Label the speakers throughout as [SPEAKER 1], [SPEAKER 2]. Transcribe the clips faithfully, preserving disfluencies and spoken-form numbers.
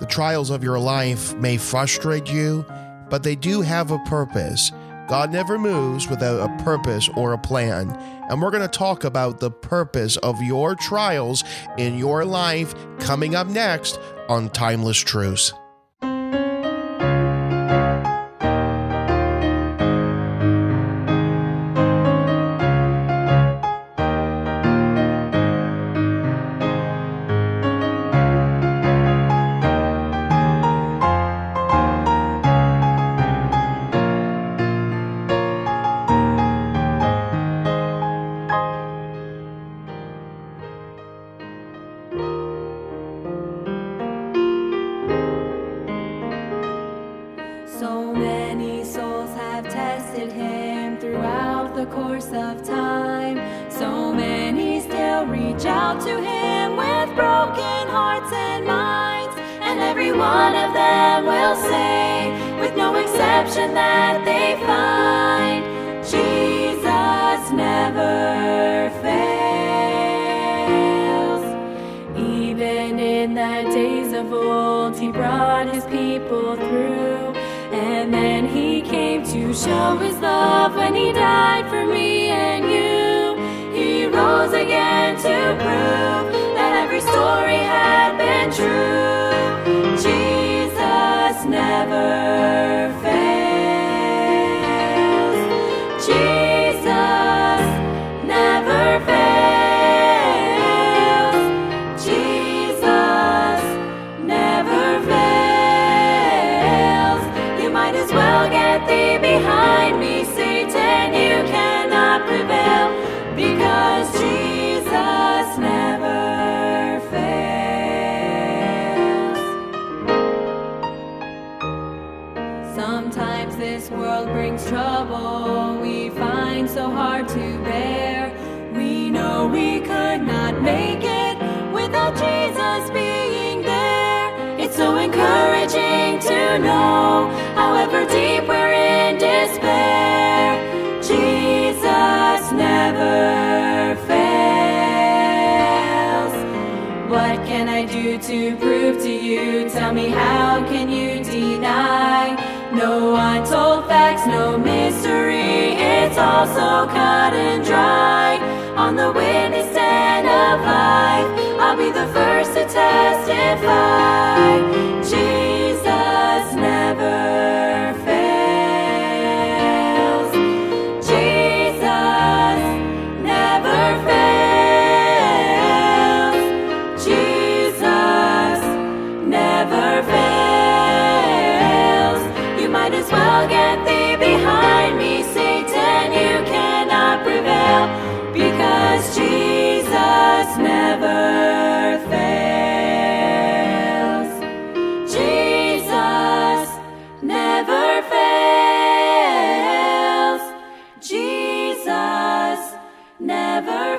[SPEAKER 1] The trials of your life may frustrate you, but they do have a purpose. God never moves without a purpose or a plan. And we're going to talk about the purpose of your trials in your life coming up next on Timeless Truths.
[SPEAKER 2] So many souls have tested him throughout the course of time. So many still reach out to him with broken hearts and minds. And every one of them will say, with no exception, that they find Jesus never fails. Even in the days of old, he brought his people through. And then he came to show his love when he died for me and you. He rose again to prove that every story had been true. Jesus never fails. Jesus never fails. Jesus never fails. Might as well get thee behind me, Satan, you cannot prevail, because Jesus never fails. Sometimes this world brings trouble we find so hard to bear. We know we could not make it without Jesus being there. It's so encouraging to know, however deep we're in despair, Jesus never fails. What can I do to prove to you? Tell me, how can you deny? No untold facts, no mystery, it's all so cut and dry. On the witness stand of life, I'll be the first to testify, Jesus never fails. Jesus never fails. Jesus never fails. You might as well get thee behind me, Satan, you cannot prevail, because Jesus never fails. Jesus never fails. Jesus never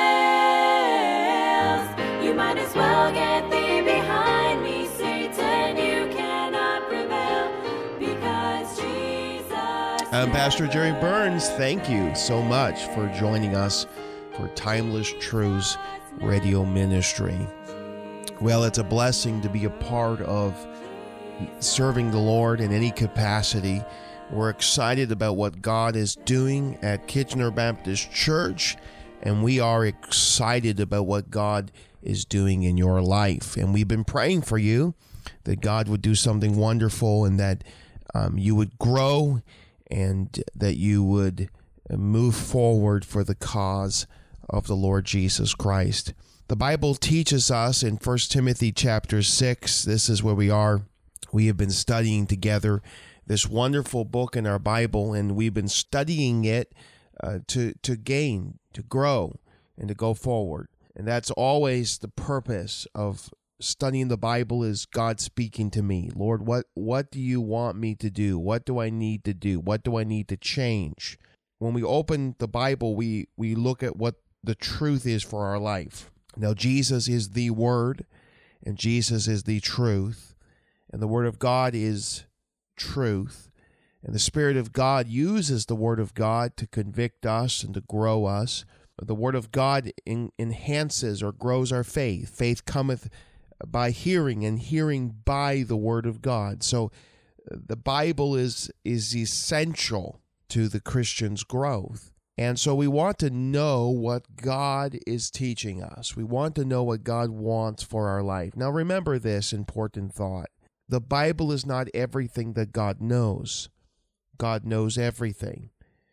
[SPEAKER 2] fails. You might as well get thee behind me, Satan, you cannot prevail, because Jesus.
[SPEAKER 1] I'm Pastor Jerry Burns. Thank you so much for joining us for Timeless Truths Radio Ministry. Well, it's a blessing to be a part of serving the Lord in any capacity. We're excited about what God is doing at Kitchener Baptist Church, and we are excited about what God is doing in your life. And we've been praying for you that God would do something wonderful, and that um, you would grow, and that you would move forward for the cause of the Lord Jesus Christ. The Bible teaches us in First Timothy chapter six, this is where we are. We have been studying together this wonderful book in our Bible, and we've been studying it uh, to, to gain, to grow, and to go forward. And that's always the purpose of studying the Bible, is God speaking to me. Lord, what, what do you want me to do? What do I need to do? What do I need to change? When we open the Bible, we, we look at what the truth is for our life. Now, Jesus is the Word, and Jesus is the truth, and the Word of God is truth, and the Spirit of God uses the Word of God to convict us and to grow us. The Word of God in, enhances or grows our faith. Faith cometh by hearing, and hearing by the Word of God. So uh, the Bible is is essential to the Christian's growth. And so we want to know what God is teaching us. We want to know what God wants for our life. Now remember this important thought. The Bible is not everything that God knows. God knows everything.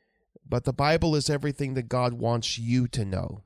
[SPEAKER 1] But the Bible is everything that God wants you to know.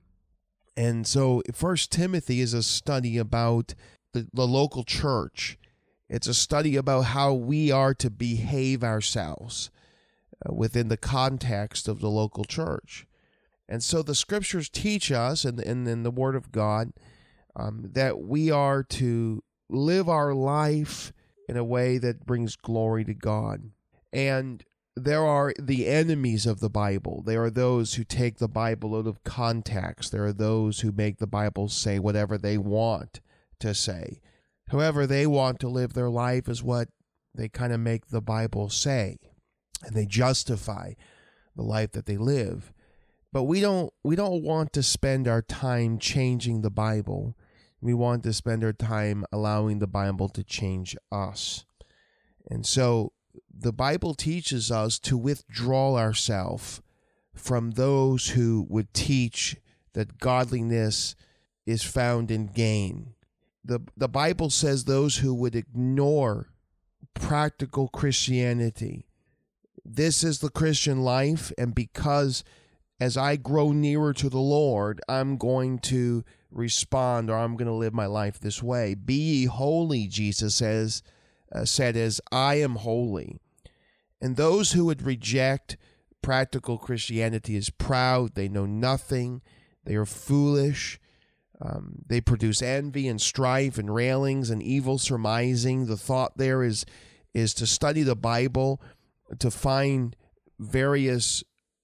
[SPEAKER 1] And so First Timothy is a study about the, the local church. It's a study about how we are to behave ourselves uh, within the context of the local church. And so the scriptures teach us, and in, in, in the Word of God, um, that we are to live our life in a way that brings glory to God. And there are the enemies of the Bible. There are those who take the Bible out of context. There are those who make the Bible say whatever they want to say. However they want to live their life is what they kind of make the Bible say. And they justify the life that they live. But we don't we don't want to spend our time changing the Bible. We want to spend our time allowing the Bible to change us. And so the Bible teaches us to withdraw ourselves from those who would teach that godliness is found in gain. The, the Bible says those who would ignore practical Christianity. This is the Christian life, and because as I grow nearer to the Lord, I'm going to respond, or I'm going to live my life this way. Be ye holy, Jesus says, uh, said, as I am holy. And those who would reject practical Christianity as proud, they know nothing, they are foolish, um, they produce envy and strife and railings and evil surmising. The thought there is, is to study the Bible, to find various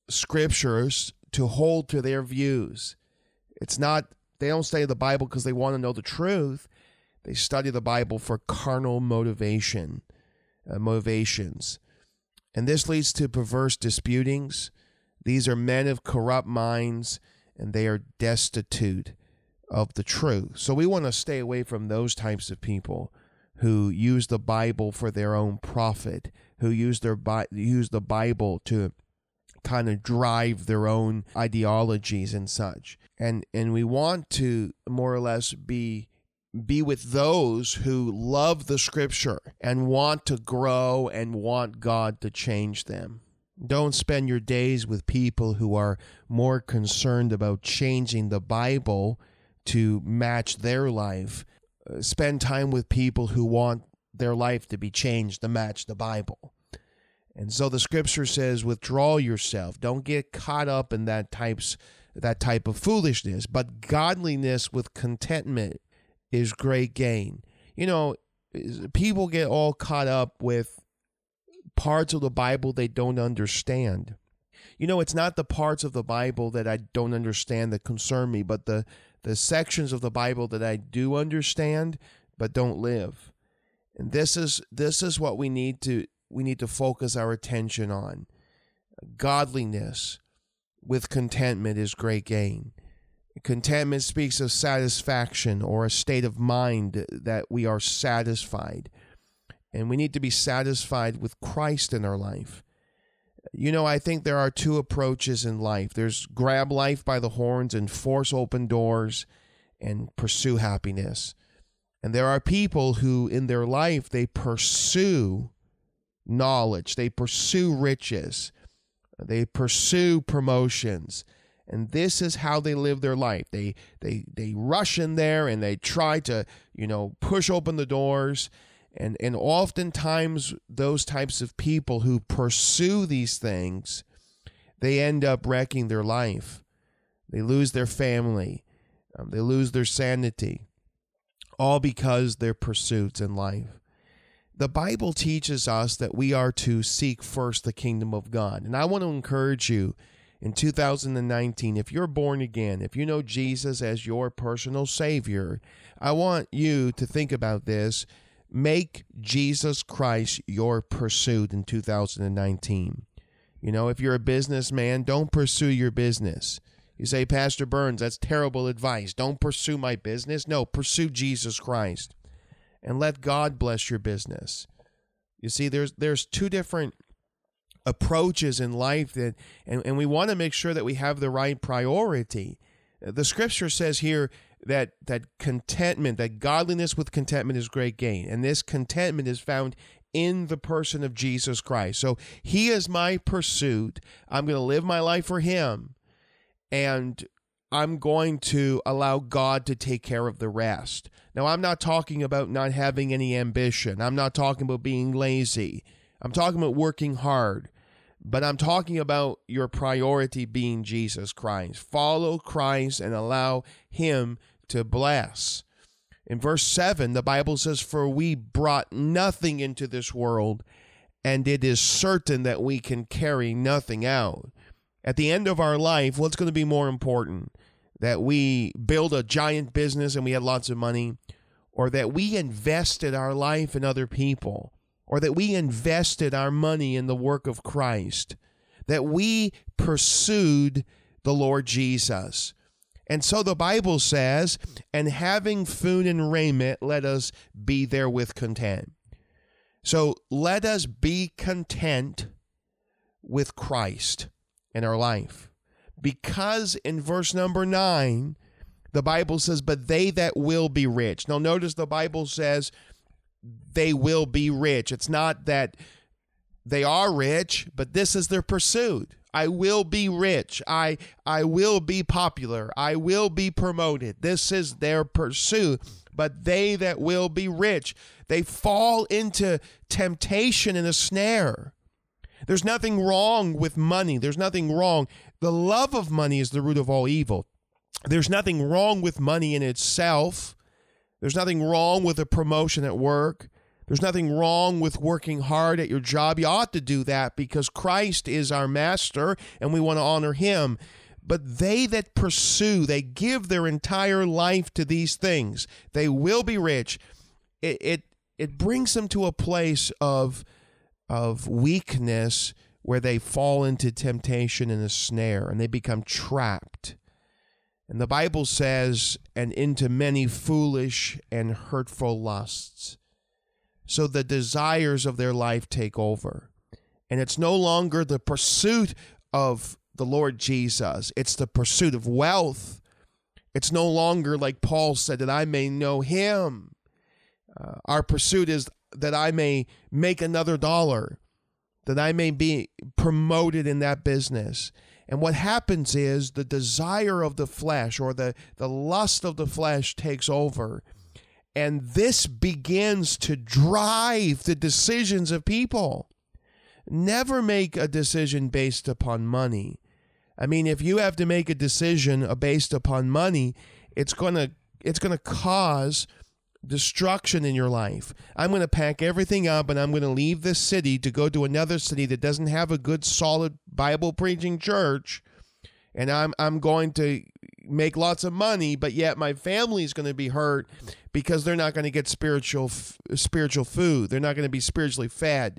[SPEAKER 1] scriptures to hold to their views. It's not, they don't study the Bible because they want to know the truth. They study the Bible for carnal motivation, uh, motivations. And this leads to perverse disputings. These are men of corrupt minds, and they are destitute of the truth. So we want to stay away from those types of people who use the Bible for their own profit, who use their use the Bible to kind of drive their own ideologies and such. And and we want to more or less be be with those who love the scripture and want to grow and want God to change them. Don't spend your days with people who are more concerned about changing the Bible to match their life. Uh, spend time with people who want their life to be changed to match the Bible. And so the scripture says, withdraw yourself. Don't get caught up in that types that type of foolishness. But godliness with contentment is great gain. You know, people get all caught up with parts of the Bible they don't understand. You know, it's not the parts of the Bible that I don't understand that concern me, but the, the sections of the Bible that I do understand but don't live. And this is this is what we need to we need to focus our attention on. Godliness with contentment is great gain. Contentment speaks of satisfaction, or a state of mind that we are satisfied. And we need to be satisfied with Christ in our life. You know, I think there are two approaches in life. There's grab life by the horns and force open doors and pursue happiness. And there are people who in their life, they pursue knowledge, they pursue riches, they pursue promotions. And this is how they live their life. They they they rush in there and they try to, you know, push open the doors. And and oftentimes those types of people who pursue these things, they end up wrecking their life. They lose their family. Um, they lose their sanity. All because their pursuits in life. The Bible teaches us that we are to seek first the kingdom of God. And I want to encourage you in two thousand nineteen, if you're born again, if you know Jesus as your personal Savior, I want you to think about this. Make Jesus Christ your pursuit in two thousand nineteen. You know, if you're a businessman, don't pursue your business. You say, Pastor Burns, that's terrible advice. Don't pursue my business. No, pursue Jesus Christ and let God bless your business. You see, there's there's two different approaches in life, that, and, and we want to make sure that we have the right priority. The scripture says here that that contentment, that godliness with contentment is great gain. And this contentment is found in the person of Jesus Christ. So he is my pursuit. I'm going to live my life for him. And I'm going to allow God to take care of the rest. Now, I'm not talking about not having any ambition. I'm not talking about being lazy. I'm talking about working hard. But I'm talking about your priority being Jesus Christ. Follow Christ and allow him to bless. In verse seven, the Bible says, "For we brought nothing into this world, and it is certain that we can carry nothing out." At the end of our life, what's going to be more important? That we build a giant business and we had lots of money, or that we invested our life in other people, or that we invested our money in the work of Christ, that we pursued the Lord Jesus. And so the Bible says, "And having food and raiment, let us be therewith content." So let us be content with Christ in our life. Because in verse number nine, the Bible says, "But they that will be rich." Now notice the Bible says they will be rich. It's not that they are rich, but this is their pursuit. I will be rich. I I will be popular. I will be promoted. This is their pursuit. But they that will be rich, they fall into temptation and a snare. There's nothing wrong with money. There's nothing wrong. The love of money is the root of all evil. There's nothing wrong with money in itself. There's nothing wrong with a promotion at work. There's nothing wrong with working hard at your job. You ought to do that because Christ is our master and we want to honor him. But they that pursue, they give their entire life to these things. They will be rich. It it, it brings them to a place of, of weakness where they fall into temptation and a snare and they become trapped. And the Bible says, "and into many foolish and hurtful lusts." So the desires of their life take over. And it's no longer the pursuit of the Lord Jesus. It's the pursuit of wealth. It's no longer, like Paul said, that I may know him. Uh, our pursuit is that I may make another dollar, that I may be promoted in that business. And what happens is the desire of the flesh, or the, the lust of the flesh, takes over. And this begins to drive the decisions of people. Never make a decision based upon money. I mean, if you have to make a decision based upon money, it's going to it's going to cause destruction in your life. I'm going to pack everything up and I'm going to leave this city to go to another city that doesn't have a good, solid Bible preaching church. And I'm I'm going to make lots of money, but yet my family is going to be hurt because they're not going to get spiritual spiritual food. They're not going to be spiritually fed.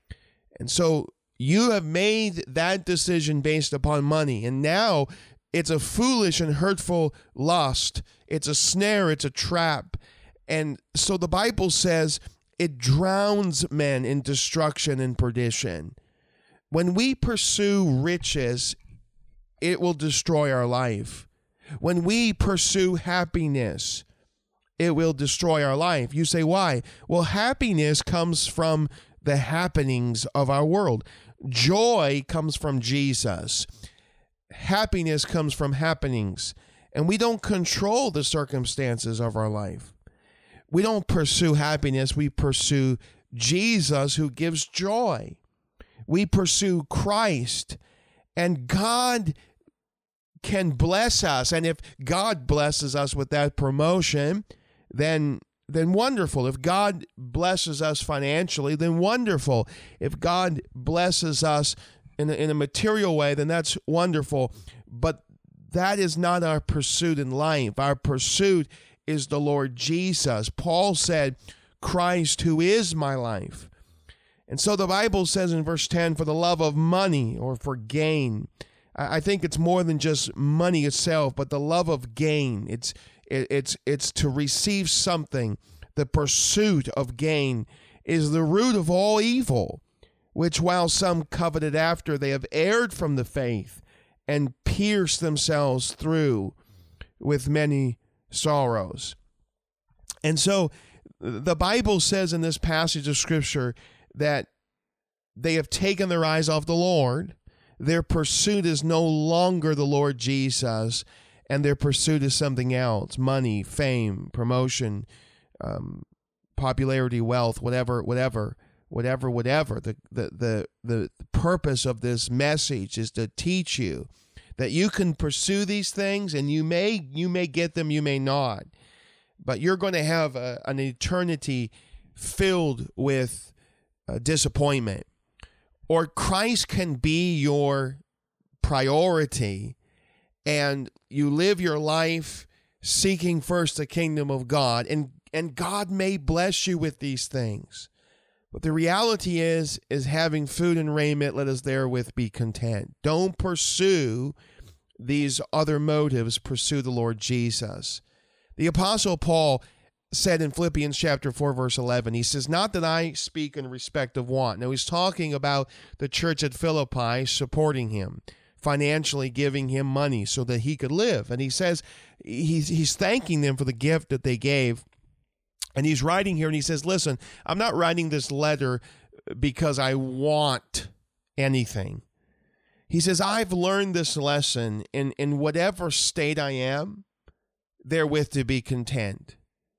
[SPEAKER 1] And so you have made that decision based upon money. And now it's a foolish and hurtful lust. It's a snare. It's a trap. And so the Bible says it drowns men in destruction and perdition. When we pursue riches, it will destroy our life. When we pursue happiness, it will destroy our life. You say, why? Well, happiness comes from the happenings of our world. Joy comes from Jesus. Happiness comes from happenings. And we don't control the circumstances of our life. We don't pursue happiness. We pursue Jesus, who gives joy. We pursue Christ. And God can bless us. And if God blesses us with that promotion, then then wonderful. If God blesses us financially, then wonderful. If God blesses us in a, in a material way, then that's wonderful. But that is not our pursuit in life. Our pursuit is the Lord Jesus. Paul said, Christ, who is my life. And so the Bible says in verse ten, for the love of money or for gain. I, I think it's more than just money itself, but the love of gain. It's it, it's it's to receive something. The pursuit of gain is the root of all evil, which while some coveted after, they have erred from the faith and pierced themselves through with many sorrows. And so the Bible says in this passage of Scripture that they have taken their eyes off the Lord. Their pursuit is no longer the Lord Jesus, and their pursuit is something else: money, fame, promotion, um, popularity, wealth, whatever, whatever, whatever, whatever. The, the, the, the purpose of this message is to teach you that you can pursue these things, and you may, you may get them, you may not, but you're going to have a, an eternity filled with uh, disappointment. Or Christ can be your priority, and you live your life seeking first the kingdom of God, and, and God may bless you with these things. But the reality is, is having food and raiment, let us therewith be content. Don't pursue these other motives. Pursue the Lord Jesus. The Apostle Paul said in Philippians chapter four, verse eleven, he says, not that I speak in respect of want. Now he's talking about the church at Philippi supporting him, financially giving him money so that he could live. And he says, he's, he's thanking them for the gift that they gave. And he's writing here and he says, listen, I'm not writing this letter because I want anything. He says, I've learned this lesson in, in whatever state I am, therewith to be content.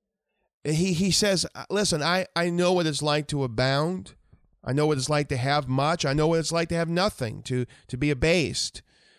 [SPEAKER 1] He he says, listen, I, I know what it's like to abound. I know what it's like to have much. I know what it's like to have nothing, to, to be abased.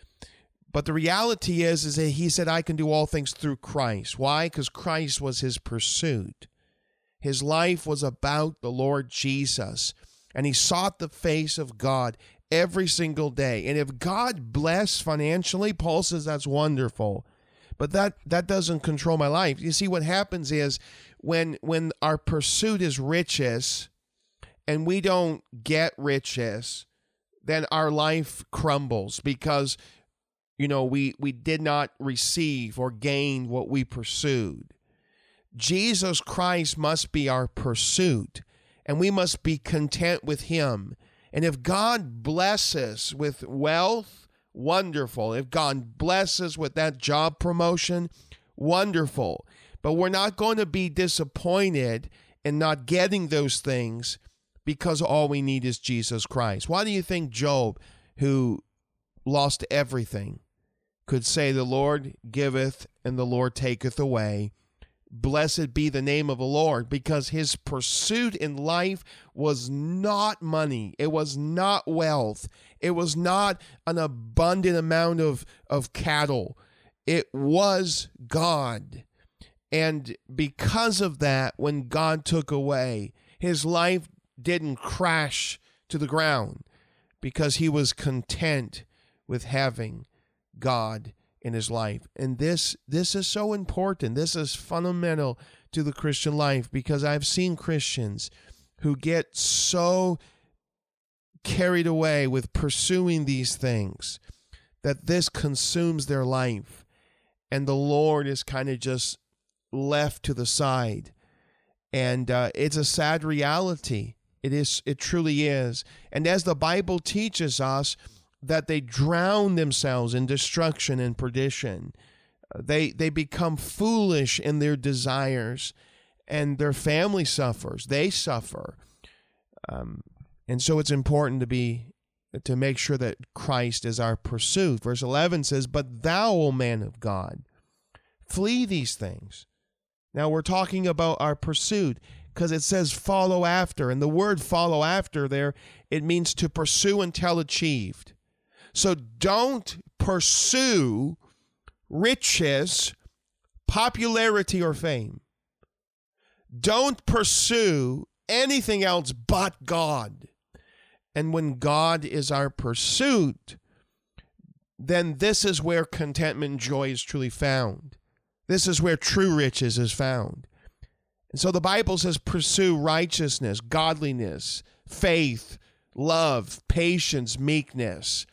[SPEAKER 1] But the reality is, is that he said, I can do all things through Christ. Why? Because Christ was his pursuit. His life was about the Lord Jesus, and he sought the face of God every single day. And if God bless financially, Paul says that's wonderful. But that, that doesn't control my life. You see, what happens is when when our pursuit is riches and we don't get riches, then our life crumbles because, you know, we, we did not receive or gain what we pursued. Jesus Christ must be our pursuit, and we must be content with him. And if God blesses with wealth, wonderful. If God blesses with that job promotion, wonderful. But we're not going to be disappointed in not getting those things because all we need is Jesus Christ. Why do you think Job, who lost everything, could say, the Lord giveth and the Lord taketh away? Blessed be the name of the Lord, because his pursuit in life was not money. It was not wealth. It was not an abundant amount of, of cattle. It was God. And because of that, when God took away, his life didn't crash to the ground because he was content with having God in his life. And this this is so important. This is fundamental to the Christian life, because I've seen Christians who get so carried away with pursuing these things that this consumes their life, and the Lord is kind of just left to the side. And uh, it's a sad reality. It is. It truly is. And as the Bible teaches us, that they drown themselves in destruction and perdition. They they become foolish in their desires, and their family suffers. They suffer. Um, and so it's important to be to make sure that Christ is our pursuit. Verse eleven says, but thou, O man of God, flee these things. Now we're talking about our pursuit, because it says follow after. And the word follow after there, it means to pursue until achieved. So don't pursue riches, popularity, or fame. Don't pursue anything else but God. And when God is our pursuit, then this is where contentment and joy is truly found. This is where true riches is found. And so the Bible says pursue righteousness, godliness, faith, love, patience, meekness.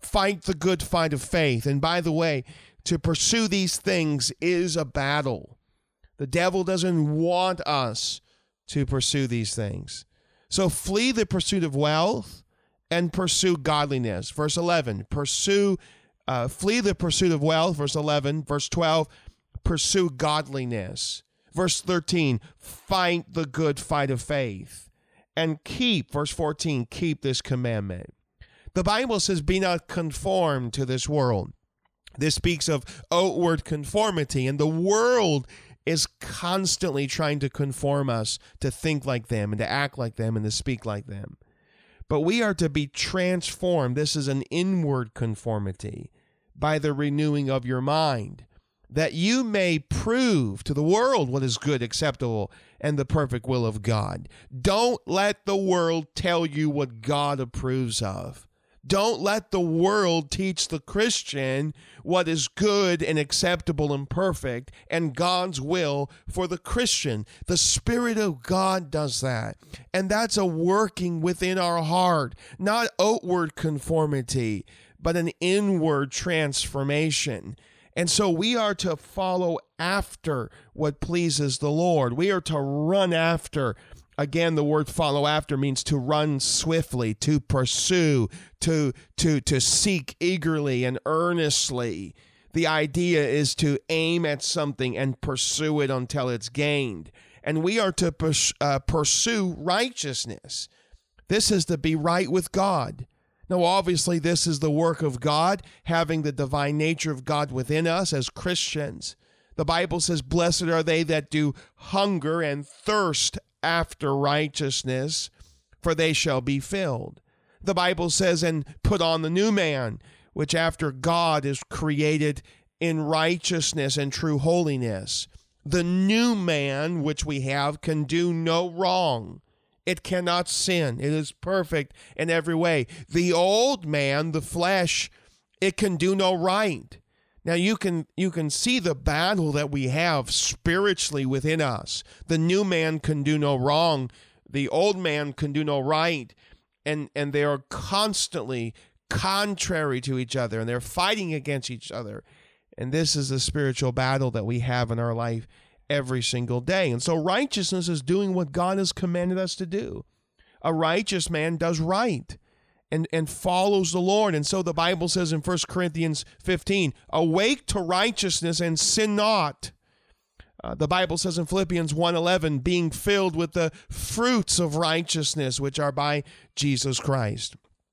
[SPEAKER 1] fight the good fight of faith. And by the way, to pursue these things is a battle. The devil doesn't want us to pursue these things. So flee the pursuit of wealth and pursue godliness. Verse eleven, pursue, uh, flee the pursuit of wealth. Verse eleven, verse twelve, pursue godliness. Verse thirteen, fight the good fight of faith. And keep, verse fourteen, keep this commandment. The Bible says, be not conformed to this world. This speaks of outward conformity, and the world is constantly trying to conform us to think like them and to act like them and to speak like them. But we are to be transformed. This is an inward conformity by the renewing of your mind, that you may prove to the world what is good, acceptable, and the perfect will of God. Don't let the world tell you what God approves of. Don't let the world teach the Christian what is good and acceptable and perfect and God's will for the Christian. The Spirit of God does that. And that's a working within our heart, not outward conformity, but an inward transformation. And so we are to follow after what pleases the Lord. We are to run after. Again, the word follow after means to run swiftly, to pursue, to, to, to seek eagerly and earnestly. The idea is to aim at something and pursue it until it's gained. And we are to pers- uh, pursue righteousness. This is to be right with God. Now, obviously, this is the work of God, having the divine nature of God within us as Christians. The Bible says, blessed are they that do hunger and thirst after righteousness, for they shall be filled. The Bible says, and put on the new man, which after God is created in righteousness and true holiness. The new man which we have can do no wrong. It cannot sin. It is perfect in every way. The old man, the flesh, it can do no right. Now you can you can see the battle that we have spiritually within us. The new man can do no wrong. The old man can do no right. And, and they are constantly contrary to each other, and they're fighting against each other. And this is the spiritual battle that we have in our life every single day. And so righteousness is doing what God has commanded us to do. A righteous man does right and, and follows the Lord. And so the Bible says in First Corinthians fifteen, awake to righteousness and sin not. Uh, the Bible says in Philippians one eleven, being filled with the fruits of righteousness, which are by Jesus Christ.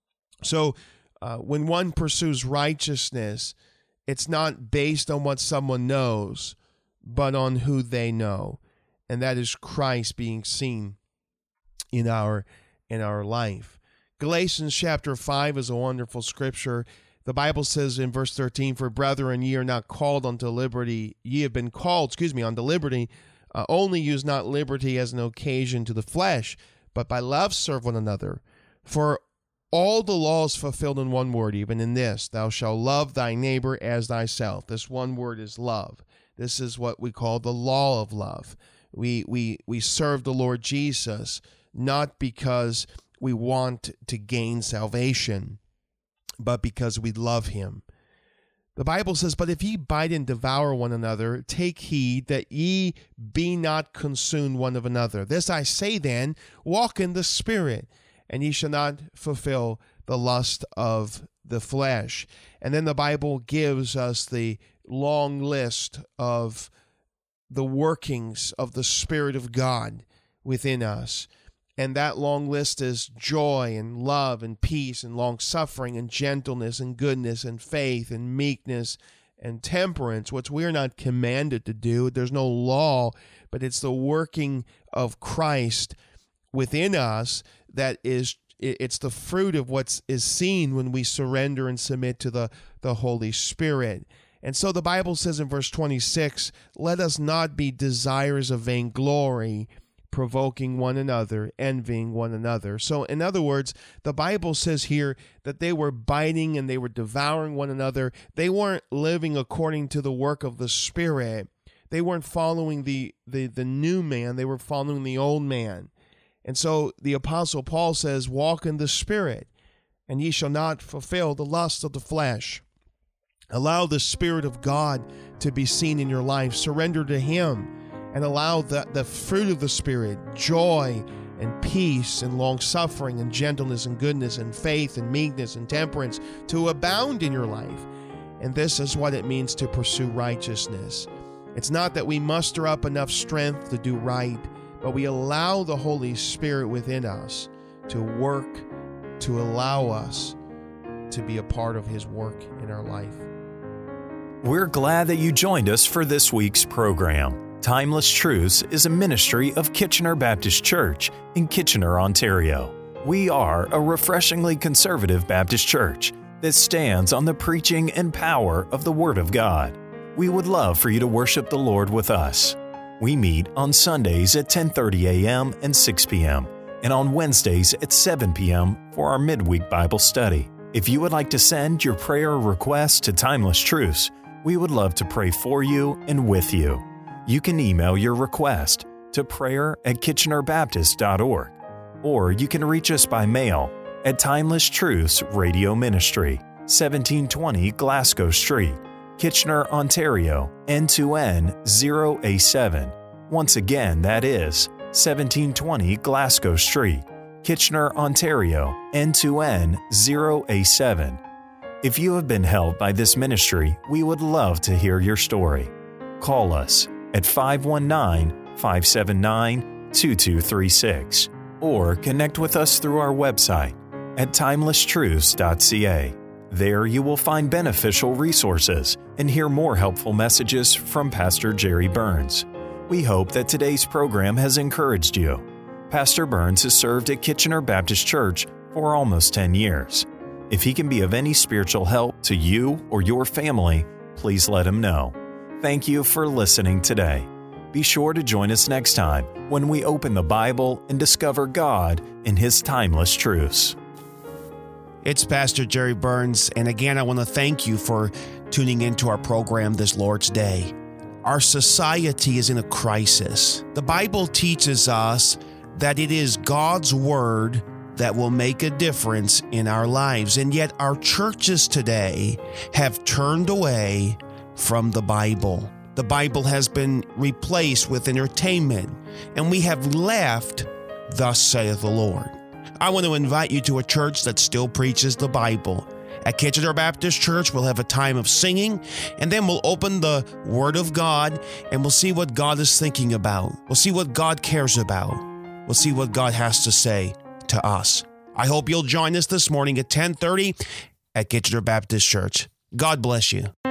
[SPEAKER 1] So uh, when one pursues righteousness, it's not based on what someone knows, but on who they know. And that is Christ being seen in our in our life. Galatians chapter five is a wonderful scripture. The Bible says in verse thirteen, for brethren, ye are not called unto liberty. Ye have been called, excuse me, unto liberty. Uh, only use not liberty as an occasion to the flesh, but by love serve one another. For all the law is fulfilled in one word, even in this, thou shalt love thy neighbor as thyself. This one word is love. This is what we call the law of love. We we we serve the Lord Jesus not because we want to gain salvation, but because we love him. The Bible says, but if ye bite and devour one another, take heed that ye be not consumed one of another. This I say then, walk in the Spirit, and ye shall not fulfill the lust of the flesh. And then the Bible gives us the long list of the workings of the Spirit of God within us. And that long list is joy and love and peace and long-suffering and gentleness and goodness and faith and meekness and temperance, which we're not commanded to do. There's no law, but it's the working of Christ within us that is, it's the fruit of what is seen when we surrender and submit to the, the Holy Spirit. And so the Bible says in verse twenty-six, let us not be desirous of vainglory, provoking one another, envying one another. So in other words, the Bible says here that they were biting and they were devouring one another. They weren't living according to the work of the Spirit. They weren't following the, the, the new man. They were following the old man. And so the Apostle Paul says, walk in the Spirit. and ye shall not fulfill the lust of the flesh. Allow the Spirit of God to be seen in your life. Surrender to Him and allow the, the fruit of the Spirit, joy and peace and long-suffering and gentleness and goodness and faith and meekness and temperance to abound in your life. And this is what it means to pursue righteousness. It's not that we muster up enough strength to do right, but we allow the Holy Spirit within us to work, to allow us to be a part of His work in our life.
[SPEAKER 3] We're glad that you joined us for this week's program. Timeless Truths is a ministry of Kitchener Baptist Church in Kitchener, Ontario. We are a refreshingly conservative Baptist church that stands on the preaching and power of the Word of God. We would love for you to worship the Lord with us. We meet on Sundays at ten thirty a.m. and six p.m. and on Wednesdays at seven p.m. for our midweek Bible study. If you would like to send your prayer request to Timeless Truths, we would love to pray for you and with you. You can email your request to prayer at kitchener baptist dot org, or you can reach us by mail at Timeless Truths Radio Ministry, seventeen twenty Glasgow Street, Kitchener, Ontario, N two N zero A seven. Once again, that is seventeen twenty Glasgow Street, Kitchener, Ontario, N two N zero A seven. If you have been helped by this ministry, we would love to hear your story. Call us at five one nine, five seven nine, two two three six or connect with us through our website at timeless truths dot c a. There you will find beneficial resources and hear more helpful messages from Pastor Jerry Burns. We hope that today's program has encouraged you. Pastor Burns has served at Kitchener Baptist Church for almost ten years. If he can be of any spiritual help to you or your family, please let him know. Thank you for listening today. Be sure to join us next time when we open the Bible and discover God in His timeless truths.
[SPEAKER 1] It's Pastor Jerry Burns, and again, I want to thank you for tuning into our program this Lord's Day. Our society is in a crisis. The Bible teaches us that it is God's Word that will make a difference in our lives, and yet our churches today have turned away from the Bible. The Bible has been replaced with entertainment, and we have left, "Thus saith the Lord." I want to invite you to a church that still preaches the Bible. At Kitchener Baptist Church, we'll have a time of singing, and then we'll open the Word of God, and we'll see what God is thinking about. We'll see what God cares about. We'll see what God has to say to us. I hope you'll join us this morning at ten thirty at Kitchener Baptist Church. God bless you.